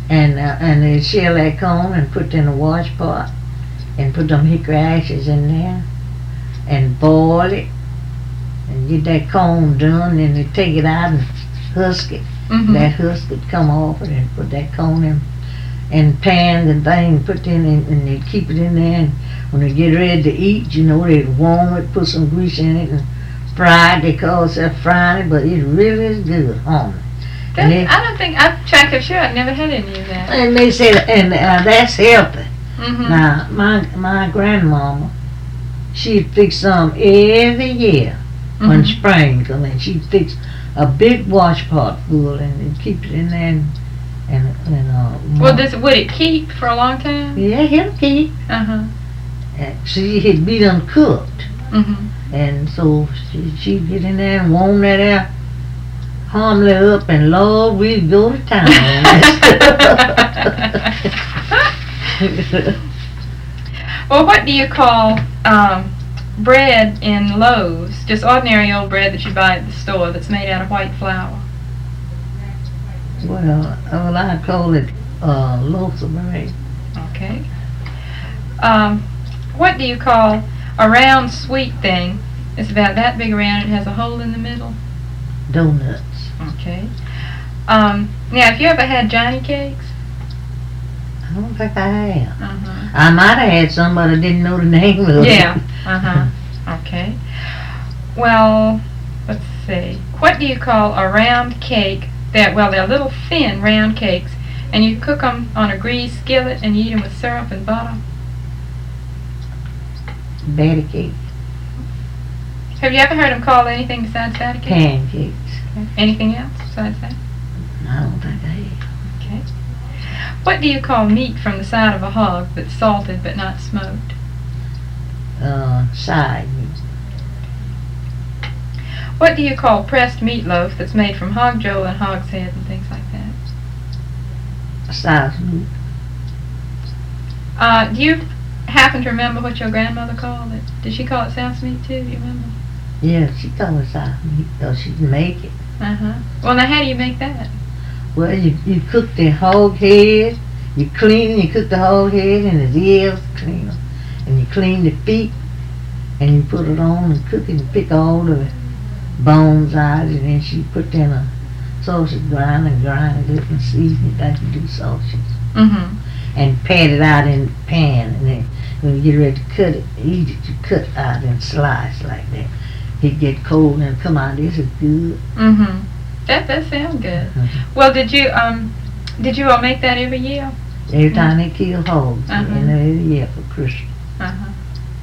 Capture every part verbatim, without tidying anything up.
and uh, and they shell that corn and put it in a wash pot and put them hickory ashes in there and boil it and get that corn done, and they take it out and husk it. Mm-hmm. That husk would come off it and put that corn in and pans and things, put in and, and they keep it in there, and when they get ready to eat, you know, they warm it, put some grease in it and fry it. They call it frying it, but it really is good, homie. That, And they, I don't think, I'm trying to sure I've never had any of that. and they say, and uh, that's healthy. Mm-hmm. Now, my my grandmama, she'd fix some every year when Mm-hmm. spring come in. She'd fix a big wash pot full and, and keep it in there and, and, and uh, Well, does, would it keep for a long time? yeah, it'll keep. Uh-huh. And see, it'd be done cooked. Mm-hmm. And so she, she'd get in there and warm that out, homily up, and Lord, we'd go to town. Well, what do you call um, bread in loaves? Just ordinary old bread that you buy at the store that's made out of white flour. Well, well, I call it uh, loaves of bread. Okay. Um, what do you call a round sweet thing? It's about that big around. It has a hole in the middle. Donuts. Okay. Um, now, have you ever had Johnny cakes? I don't think I have. Uh-huh. I might have had some, but I didn't know the name of it. Yeah. Uh-huh. Okay. Well, let's see. What do you call a round cake that, well, they're little thin round cakes, and you cook them on a greased skillet and you eat them with syrup and butter? Batty cake. Have you ever heard them called anything besides batty cake? Pancakes. Okay. Anything else besides that? I don't think I have. Okay. What do you call meat from the side of a hog that's salted but not smoked? Uh, side meat. What do you call pressed meatloaf that's made from hog jowl and hog's head and things like that? Side meat. Uh, do you happen to remember what your grandmother called it? Did she call it souse meat too? Do you remember? Yeah, she called it side meat. Or she'd make it. Uh-huh. Well, now how do you make that? Well, you, you cook the hog head, you clean, you cook the hog head and the ears, clean them. And you clean the feet, and you put it on and cook it and pick all the bones out, and then she put in a sausage grind and grind it up and season it like you do sausage. Mm-hmm. And pat it out in the pan, and then when you get ready to cut it, eat it, you cut it out and slice like that. It get cold and come out, this is good. Mm-hmm. That does sound good. Mm-hmm. Well, did you um, did you all make that every year? Every time they kill hogs, Uh-huh. you know, every year for Christmas. Uh-huh.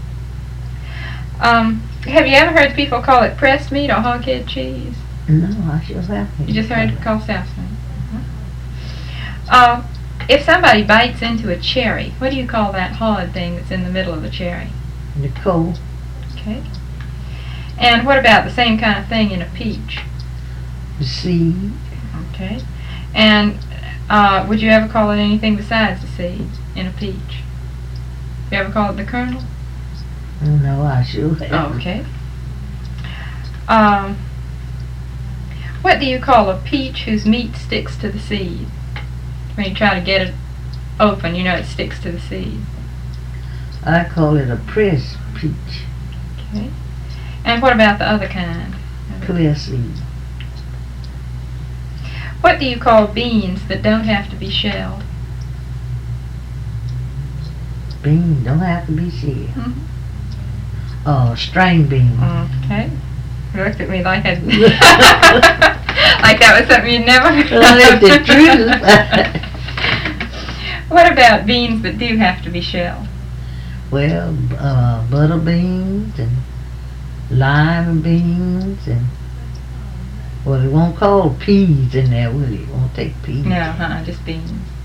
Um, have you ever heard people call it pressed meat or hog head cheese? No, I sure haven't. You just heard it called souse meat. Uh-huh. Uh, if somebody bites into a cherry, what do you call that hard thing that's in the middle of the cherry? Nicole. Okay. And what about the same kind of thing in a peach? The seed. Okay. And uh, would you ever call it anything besides the seed in a peach? You ever call it the kernel? No, I sure haven't. Oh, okay. Um, what do you call a peach whose meat sticks to the seed? When you try to get it open, you know it sticks to the seed. I call it a pressed peach. Okay. And what about the other kind? Clear seed. What do you call beans that don't have to be shelled? Beans don't have to be shelled. Mm-hmm. Oh, string beans. Okay. You looked at me like I like that was something you'd never heard. Well, that's the truth. What about beans that do have to be shelled? Well, uh, butter beans and lima beans and, well, it won't call peas in there, will it? It won't take peas. No, huh? Just beans.